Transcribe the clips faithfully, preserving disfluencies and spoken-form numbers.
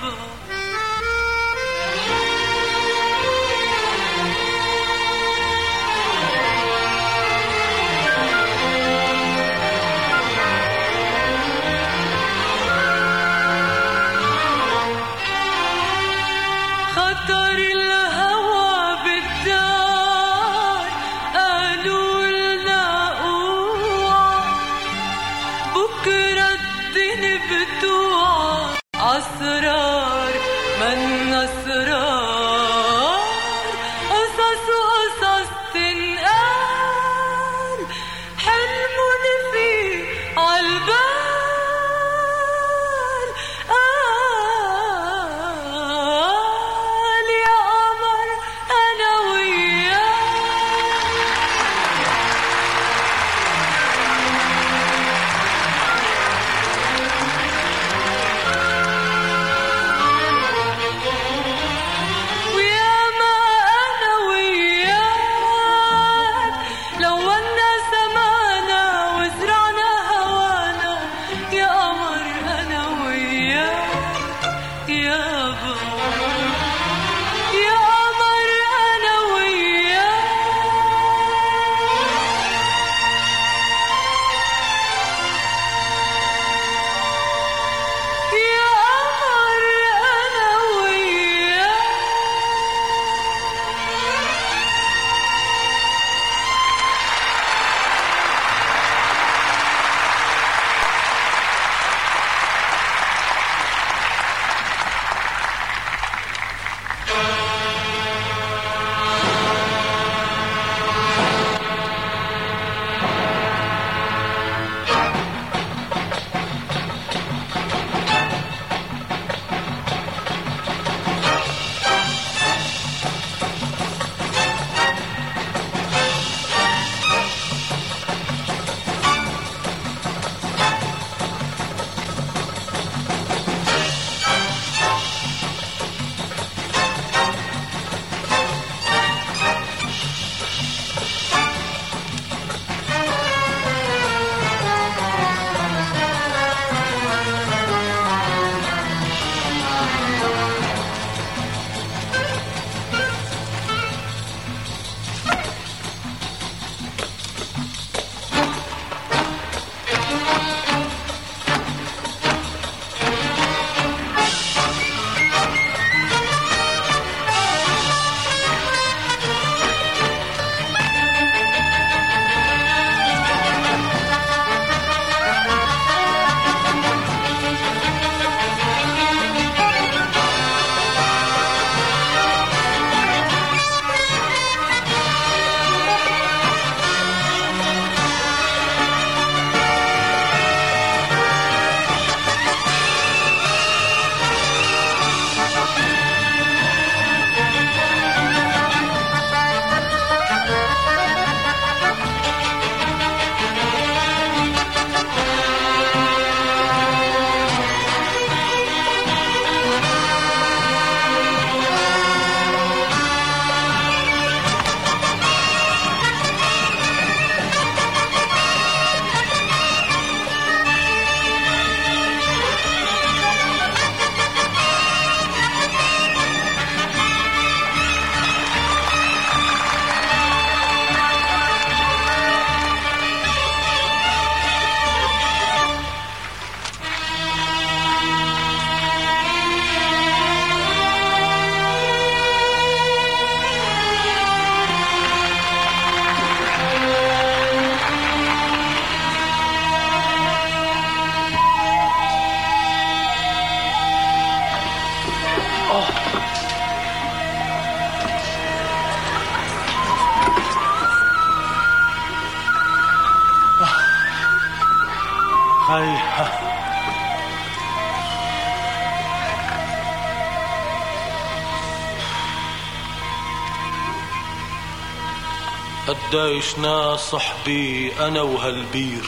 قديش ناس صحبي أنا وهالبير،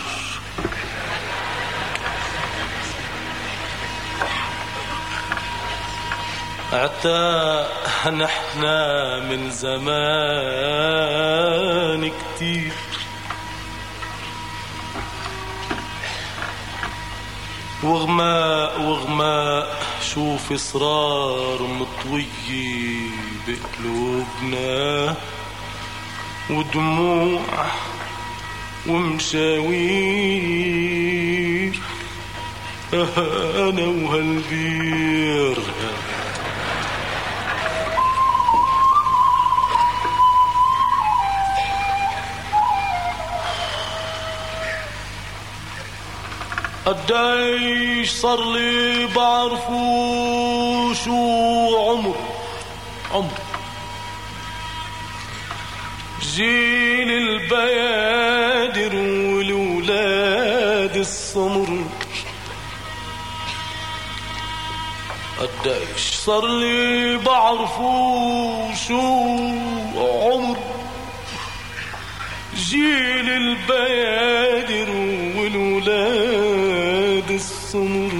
عتاق نحنا من زمان كتير، وغماء وغماء نشوف إصرار مطوية بقلوبنا ودموع ومشاوير أنا وهالبير. قديش صار لي بعرفو شو عمر عمر جيل البيادر والولاد السمر. قديش صار لي بعرفو شو عمر جيل البيادر والولاد السمر.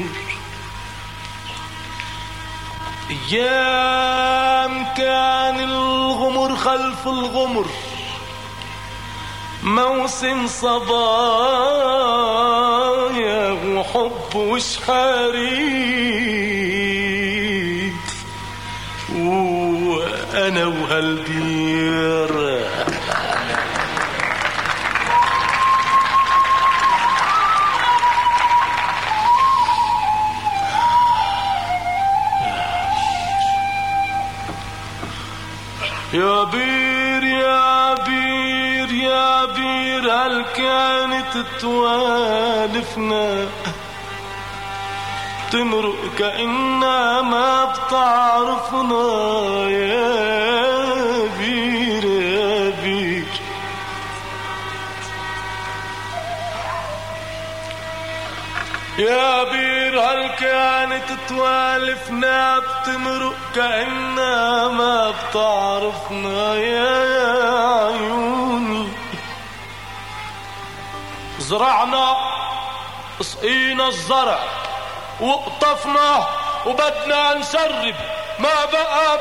ايام كان الغمر خلف الغمر موسم صبايا وحب وشحاريت وانا وهالبير. يا بير يا بير يا بير هل كانت توالفنا تمرق كأنها ما بتعرفنا. يا بير يا بير يا بير هل كانت توالفنا بتمرق كأنها ما بتعرفنا. يا عيوني زرعنا سقينا الزرع وقطفنا وبدنا نسرب ما بقى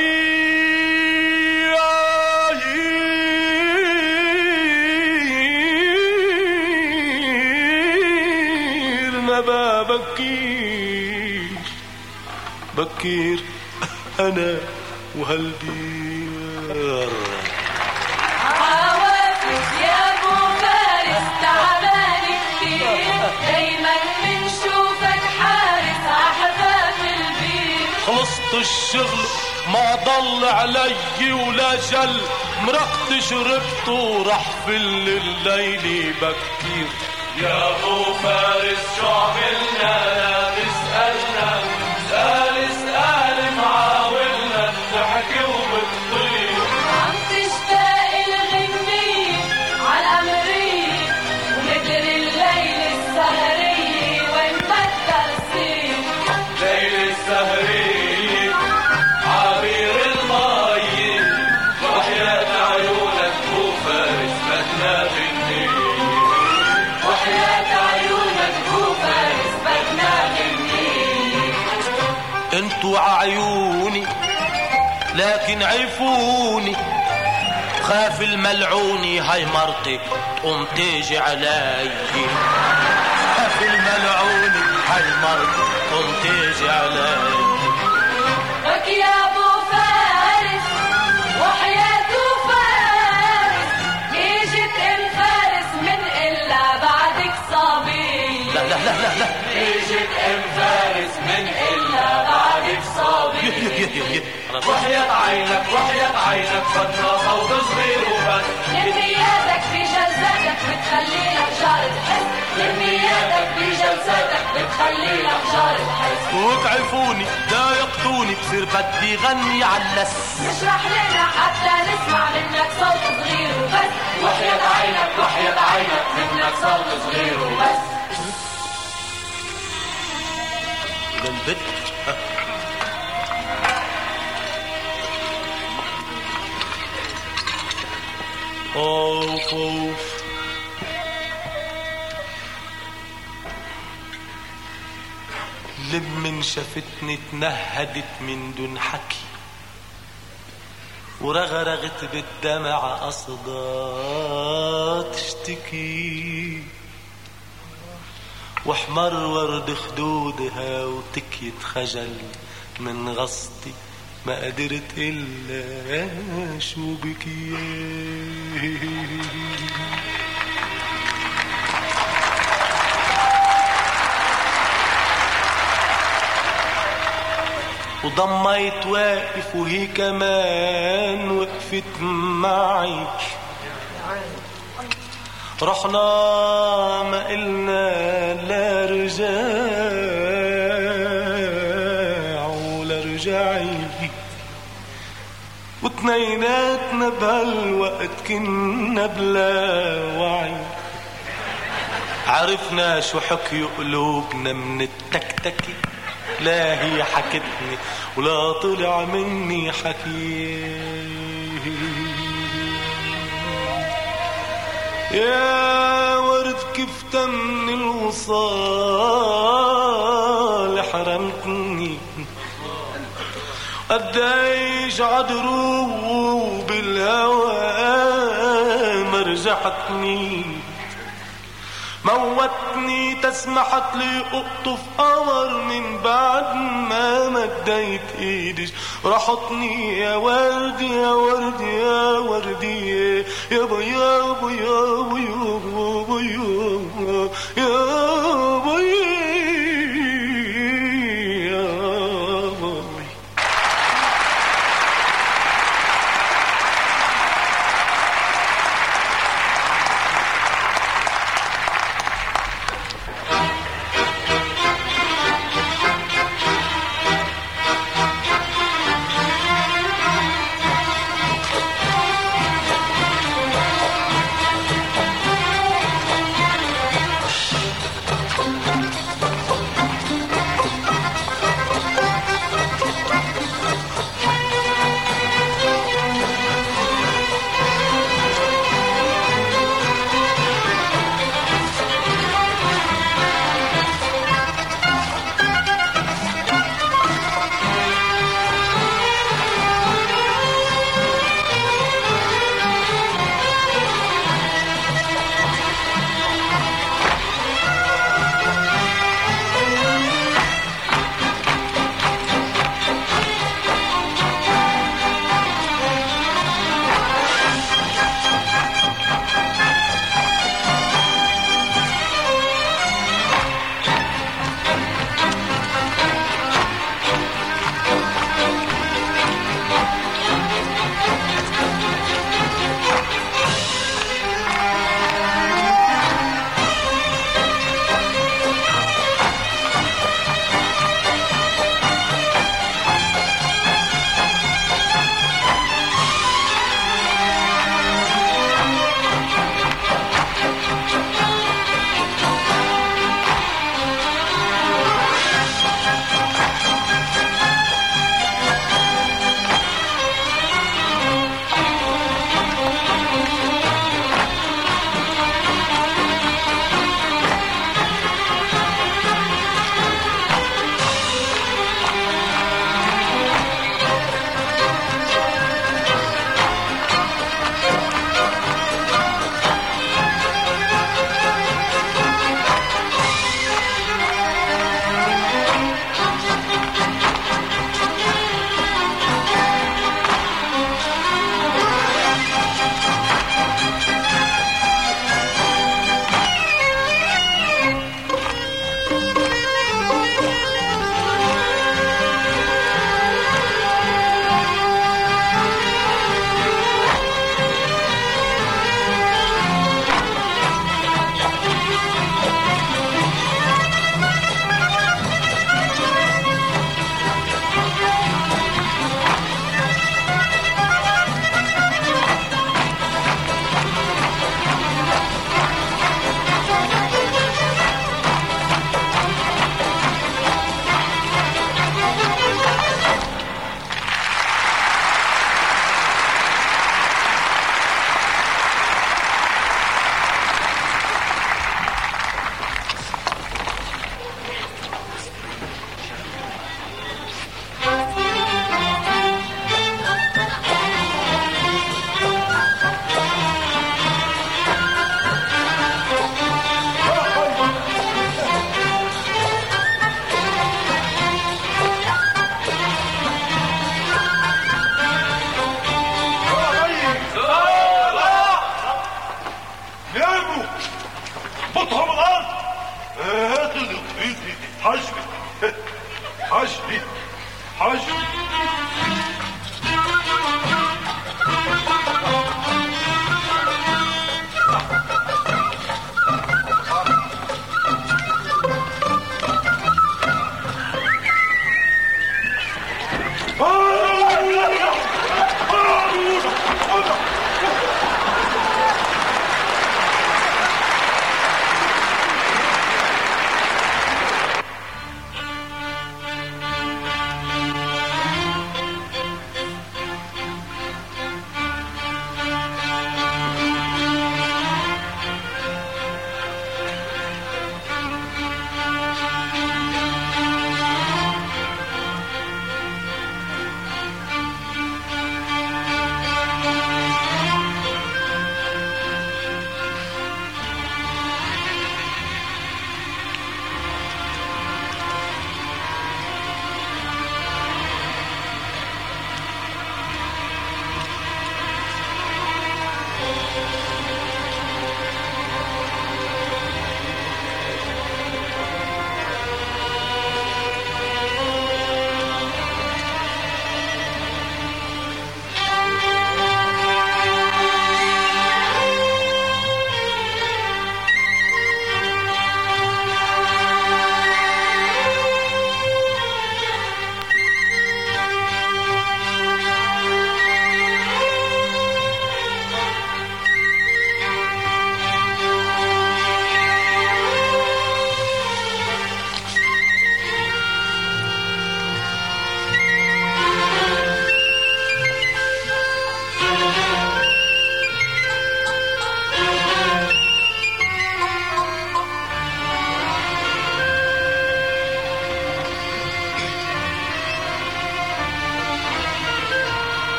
بكير. ما بقى بكير بكير أنا وهالبير. عوافف يا أبو فارس تعبان كتير دايما منشوفك حارس عحباب البير. خلصت الشغل ما ضل علي ولا جل مرقت شربت ورح في الليل بكير. يا أبو فارس شو عملنا لا تسألنا سأل اسأل معاولنا نحكي وبتطير. عم تشتاق الغنية عالأمرية ومدري الليل السهرية وين بدها تصير. ليل السهرية عبير المية وحياة عيونك أبو فارس بدنا غنية. وحياة عيونك أبو فارس بدنا غنية. انتو ععيوني لكن عيفوني خاف الملعوني هاي مرتي قوم تيجي علي. خاف الملعوني هاي مرتي قوم تيجي علي. بك يا أبو فارس وحياته فارس اجت ام فارس من إلا بعدك صبي. لا لا لا لا لا اجت ام فارس من إلا بعدك صبي. وحياة عينك وحياة عينك بدنا صوت صغير وبس. لمياتك في جلساتك بتخلي لك جارة حس. لمياتك في جلساتك بتخلي لك جارة حس. وكعفوني لا يقطوني بصير بدي غني علس. اشرح لنا حتى نسمع منك صوت صغير وبس. وحياة عينك وحياة عينك منك صوت صغير وبس. للبت خوف خوف لمن شافتني تنهدت من دون حكي ورغرغت بالدمع قصدا تشتكي واحمر ورد خدودها وتكيت خجل من غصتي ما قدرت إلا شو بكي. وضميت واقف وهي كمان وقفت معي. رحنا ما قلنا لا رجاع ولا رجعي، واتنيناتنا بهالوقت كنا بلا وعي. عرفنا شو حكي قلوبنا من التكتكي، لا هي حكتني ولا طلع مني حكي. يا ورد كيف تم الوصال حرمتني، قديش عدرو بالهوى مرجحتني. موتني تسمحت لي اقطف قمر من بعد ما مديت ايدي. رحطني يا ورد يا ورد يا وردي يا بو يا بو يا بو يا بو يا بو يا بو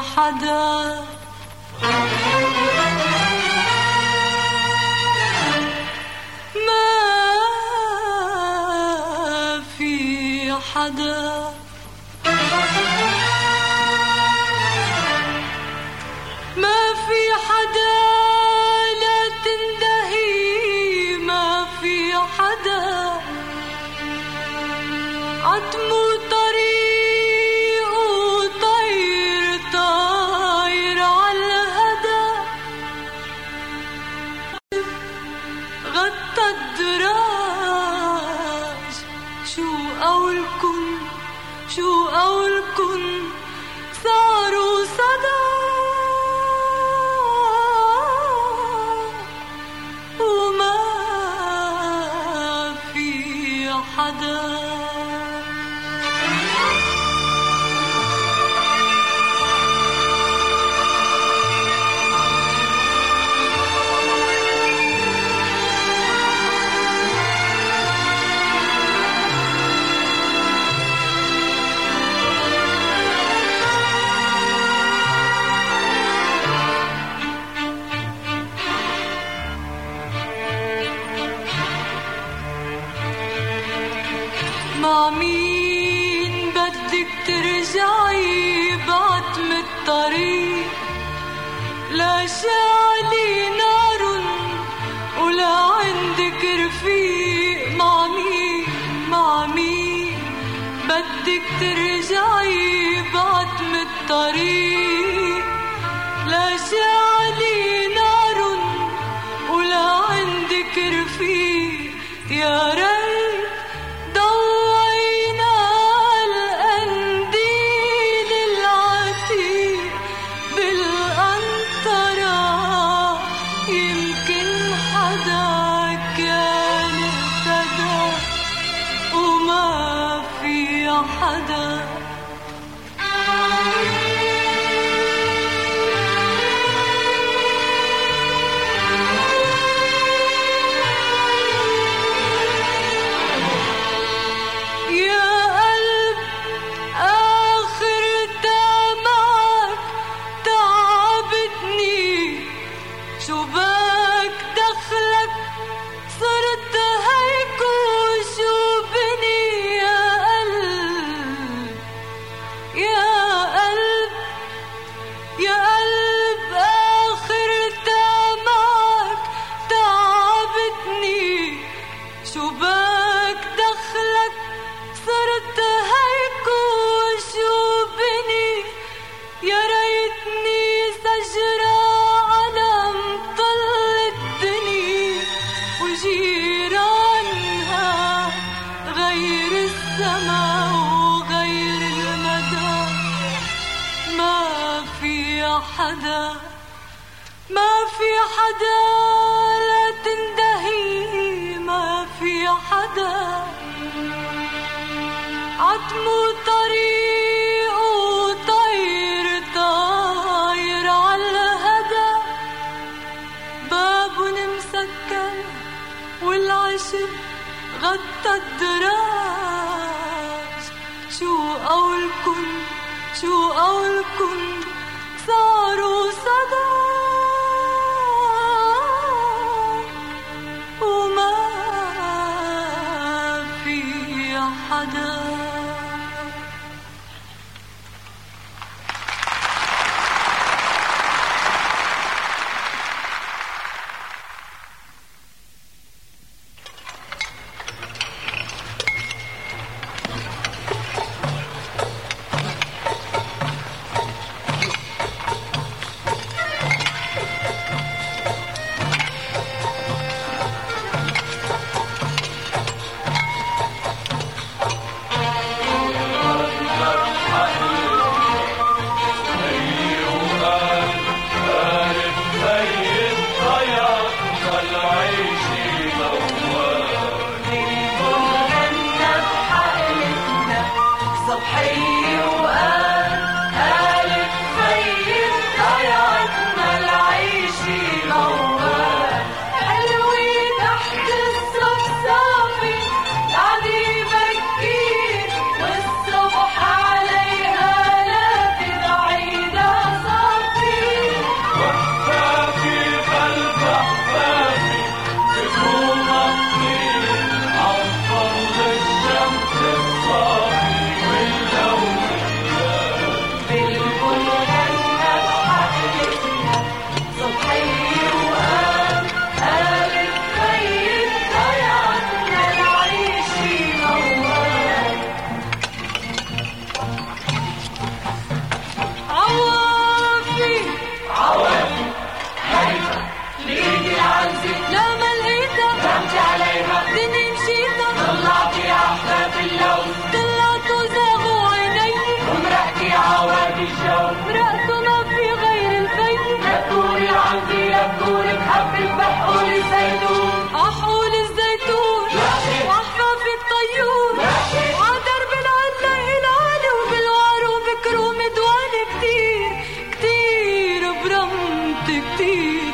حدا ما في حدا ما في حدا لا تندهي ما في حدا عتمو طريق وطير طاير عالهدى غطى الدراج شو قولكن شو قولكن صاروا صدى وما في حدا مع مين بدك ترجعي بعتم الطريق لا شعلي نار ولا عندك رفيق مع مين مع مين بدك ترجعي بعتم الطريق لا شعلي نار ولا عندك رفيق يا ريت حدا يا قلب آخر دمعك تعبتني شو بك دخلك صرت هيك وشو بني يا قلب يا قلب يا قلب آخر دمعك تعبتني شو بك دخلك صرت هيك وشو بني يا ريتني سجرة على مطل الدنيا وجيرانها غير السما وغير المدى ما في حدا ما في حدا لا تندهي ما في حدا عتمو طريق وطير طاير عالهدى باب مسكر والعشب غطى الدراج شو قولكن شو قولكن صاروا صدى وما في حدا رأسه ما في غير الفيل. يبكوني عندي يبكوني بحبك بحقول الزيتون. عحقول الزيتون وعحفاف الطيور عدرب العلة العالي وبالوار وبكروم دوالي كتير كتير برمت كتير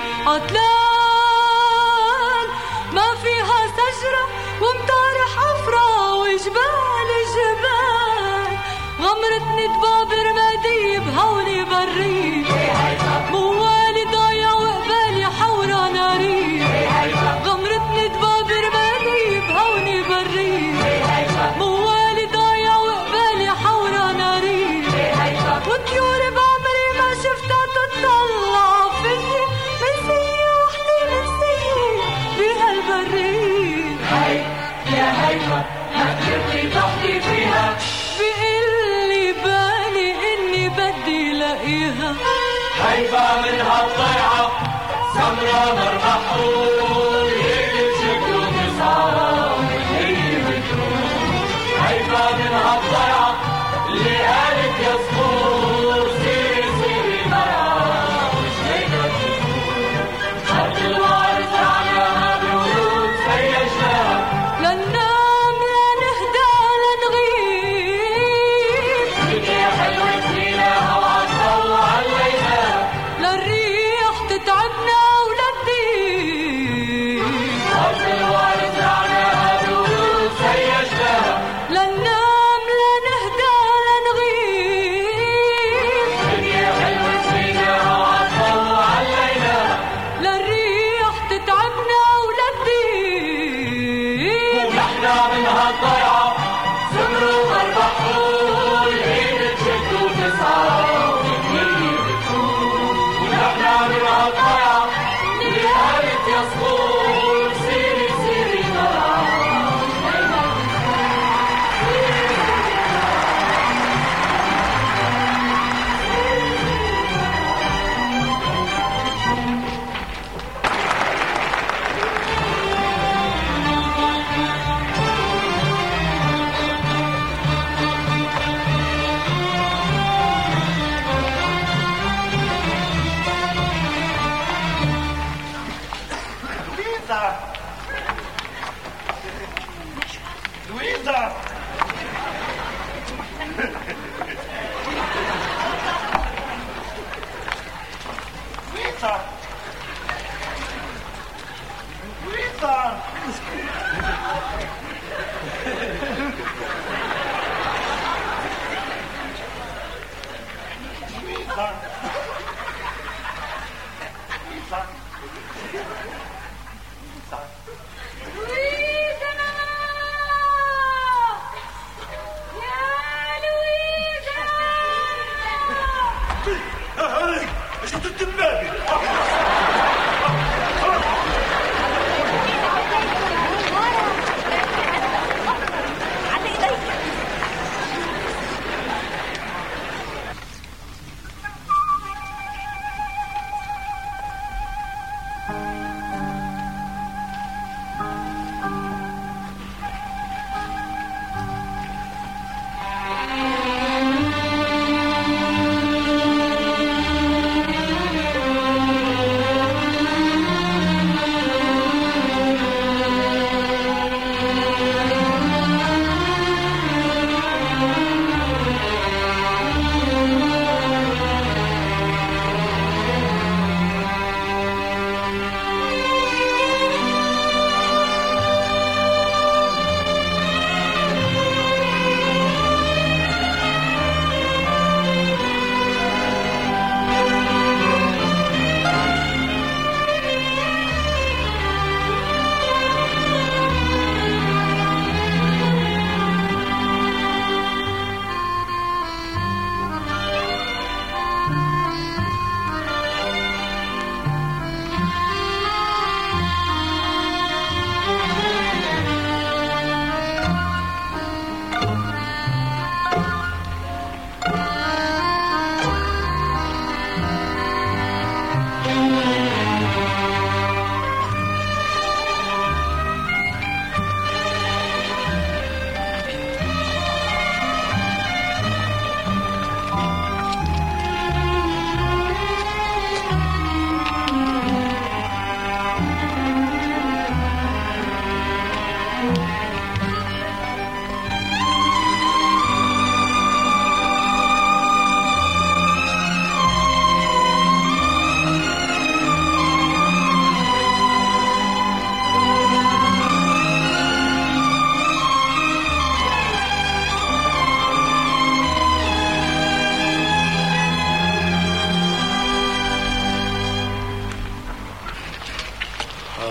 عطلان ما فيها شجرة ومطار حفرة وجبال جبال غمرتني دباب رمادي بهولي بري موالي ضايع وقبالي حورة ناري غمرتني دباب رمادي بهولي بري موالي ضايع وقبالي حورة ناري وطيور بعمري ما شفتها تطلع فيي منسية وحدي منسية بهالبرية. هاي يا هيفا هتجيبني تحكي فيها بقلي بالي اني بدي لاقيها. هيفا من هالضيعة سمرة مربحون يلي شكله تصعب هي بتروح. هيفا من هالضيعة اللي قالت يا صبور سيري سيري مرعى مش هيدا تفور. أرض الوعر زرعناها بورود فيشناها لننام لنهدى لنغيب دنيا حلوة فينا وعالضو علينا للريح تتعبنا وللديب. أرض الوعر زرعناها بورود فيشناها لننام لنهدى لنغيب دنيا حلوة فينا وعالضو علينا للريح تتعبنا وللديب. ونحنا من هالضيعة سمروا مربحون ايد تشد وتسعى وهي بتقول. ونحنا من هالضيعة اللي قالت يا صبور سيري سيري مرعى لويزا لويزا لويزا لويزا يا لويزا هاري شفت الدبابة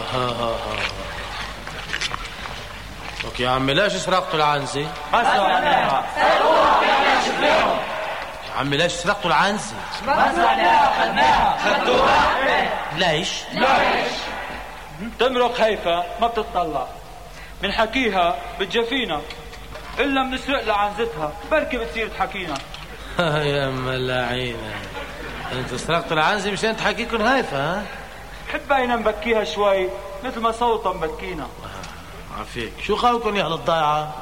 ها ها ها. اوكي يا عمي ليش سرقتوا العنزة؟ ما سرقناها. يا عمي ليش سرقتوا العنزة؟ ما سرقناها، خدناها. خدتوها؟ ليش؟ ليش؟ تمرق هيفا ما بتطلع، منحكيها بتجفينا، إلا منسرق لعنزتها بركي بتصير تحكينا. يا ملاعينة، انتوا سرقتوا العنزة مشان تحكيكن هيفا ها؟ حبينا نبكيها شوي مثل ما صوتها مبكينا. عافيك، شو خلكن يا أهل الضيعة؟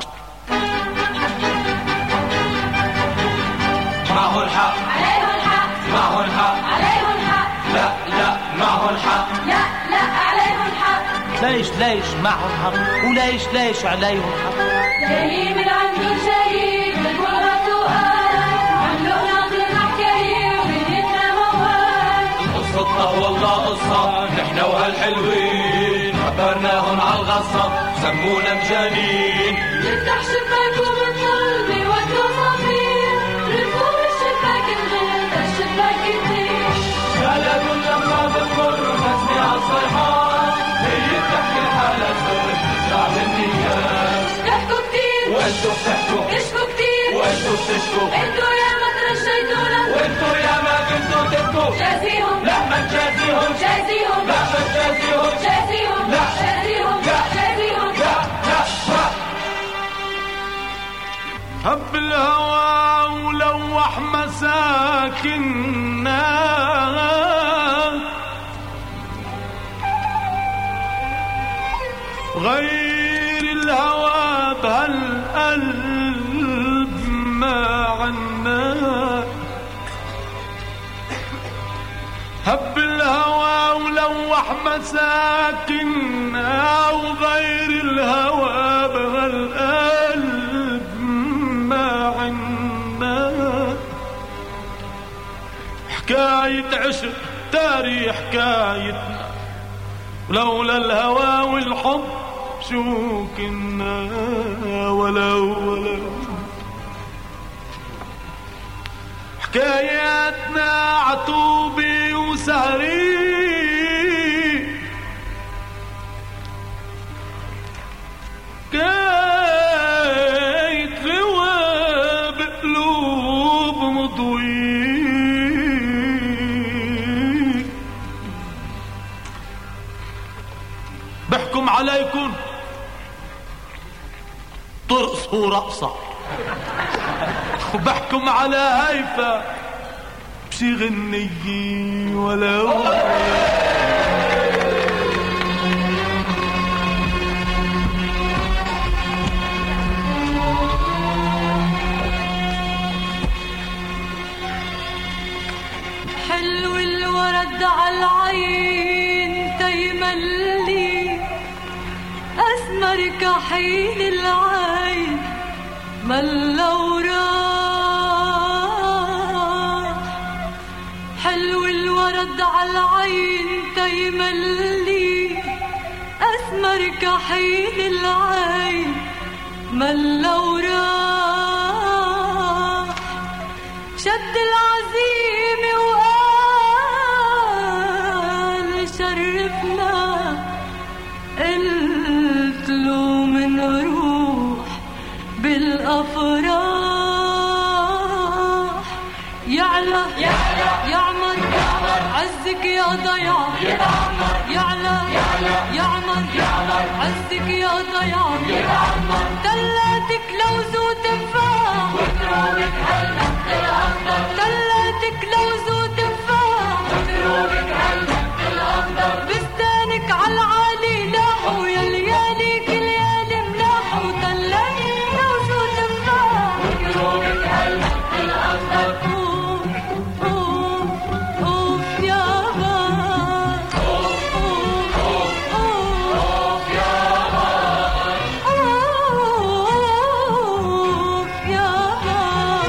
معه الحق، عليه الحق، معه الحق، عليه الحق، لا لا معه الحق، لا لا عليه الحق. ليش ليش معهم حق وليش ليش عليهم حق؟ جاي من عنده شهيد بالقرة سؤال، عملوا ناظر حكاية ودنيتنا موال. قصتنا والله قصة نحن وهالحلوين، خبرناهم عالغصة سمونا مجانين. نفتح شباك وبنطل بيودوا صفير، رفوف الشباك الغير ده الشباك كتير. بلد لما بتمر نسمع الصيحات، هي بتحكي الحالة سر شعب النيات. تحكوا كتير وانتو بتحكوا، تشكوا كتير وانتو بتشكوا، انتوا يا ما ترشيتونا، وانتو يا ما كنتوا تبكوا. جازيهم لا ما تجازيهم، جازيهم لا ما تجازيهم، جازيهم لا. جازيهم لا. جازيهم. لا لا لا. هب الهوى ولوح مساكننا، غير الهوى بهالقلب ما عنا. هب الهوى ولوح مساكننا، وغير الهوى بهالقلب ما عنا. حكاية عشق تاريخ حكايتنا، ولولا الهوى والحب شو كنا. ولو ولو حكاياتنا عطوبي وسهري، حكاية روا بقلوب مضوي. بحكم عليكم ترقصوا رقصة، وبحكم على هيفا بشي غنية. ولو حلو الورد عالعين تيملي، أسمر كحيل العين ملو راح. حلو الورد عالعين تيملي، أسمر كحيل العين ملو راح. شد العزيمة وقال شرفنا، قلت له من روح بالأفراح. يعلى يعمر عزك يا ضياع، يعلى يعمر عزك يا ضياع. تلاتك لوز وتفاح، تلاتك لوز وتفاح. بستانك عالعالي لاحوا، يا ليالي كل ليالي ملاحوا. تلاتك لوز وتفاح. اوف يابا، اوف يابا، اوف يابا.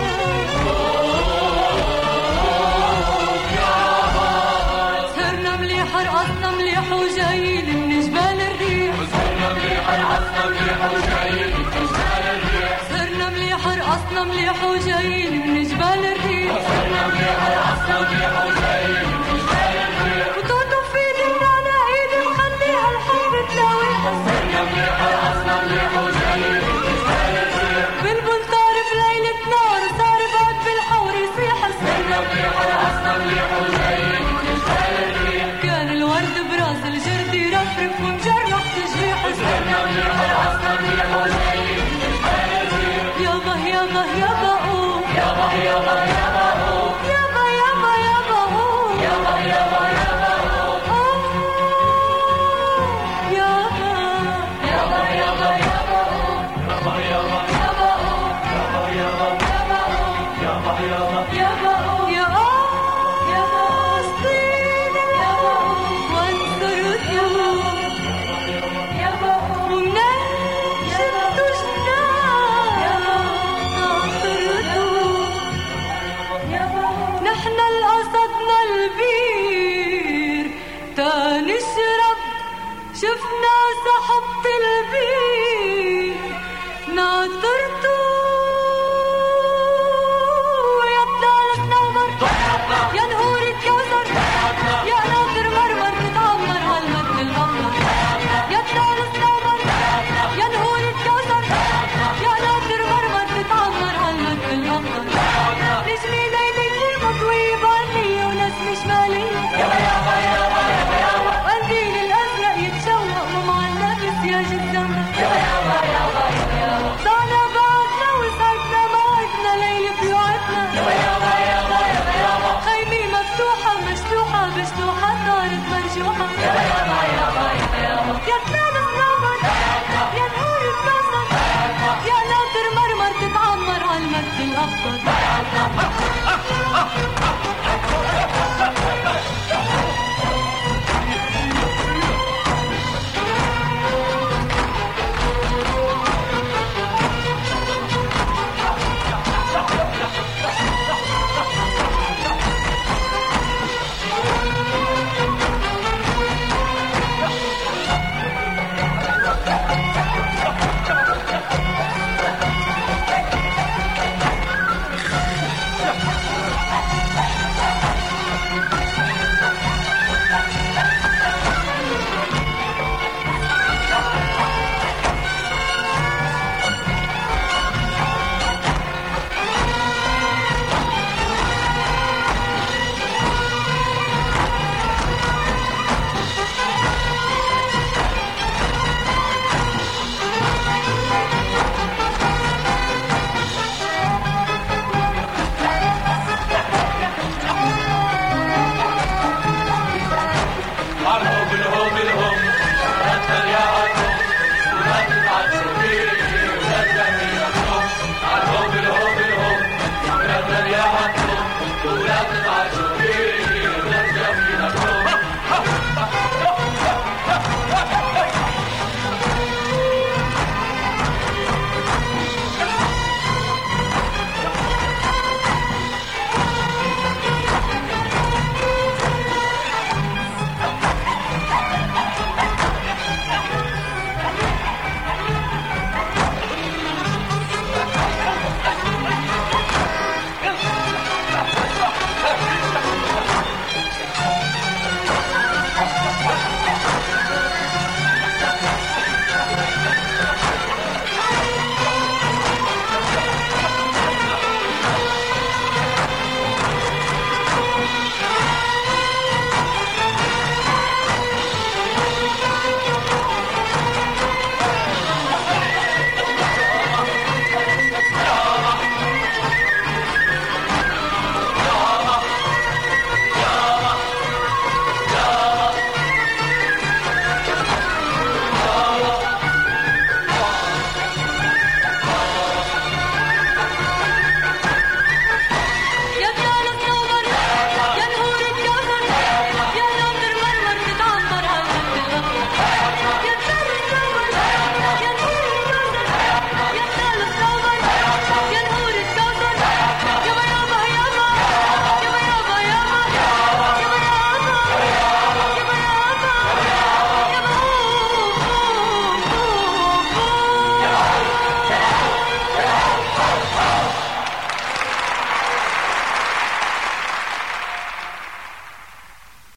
سهرنا مليح رقصنا مليح وجايين من جبال الريح. سهرنا مليح رقصنا مليح وجايين من جبال الريح. سهرنا مليح رقصنا مليح وجايين من جبال الريح. سهرنا مليح رقصنا مليح وجايين من جبال الريح. وتوتو في لنا ايدي مخليها الحب كان الورد براس الجرد يرفرف ومجرح تجريح يابا يابا يابا أوه يابا يابا يابا أوه يابا يابا يابا أوه يابا يابا يابا أوه يابا يابا يابا يابا أوه يابا يابا يابا أوه يابا يابا يابا يابا يابا أوه يا أوه يا فلسطين يابا أوه وانصرت يابا يابا أوه ومنين شفتوا جنان ناصرتوا نحن القصدنا البير تا نشرب شفنا سحبت البير ناطرتوا يا طلال النمر يا نهور الكوثر يا ناطر مرمر تتعمر هالمد الأخضر يا طلال النمر يا نهور الكوثر يا ناطر مرمر تتعمر هالمد الأخضر نجمي ليلي مطوي بعني ونسمي شمالي قنديل الأزرق يتشوق ومعلق سياج الزمر ضعنا بعدنا وسعدنا موعدنا ليل بيوعدنا خيمي مفتوحة مشلوحة بشلوحة طارت مرجوحة يا طلال النمر يا نهور الكوثر يا ناطر مرمر تتعمر عالمد الأخضر